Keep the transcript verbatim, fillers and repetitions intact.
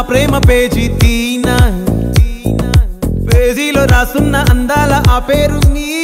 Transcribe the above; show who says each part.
Speaker 1: ప్రేమ page తీనా పేజీలో రాసున్న అందాల ఆ పేరు నీ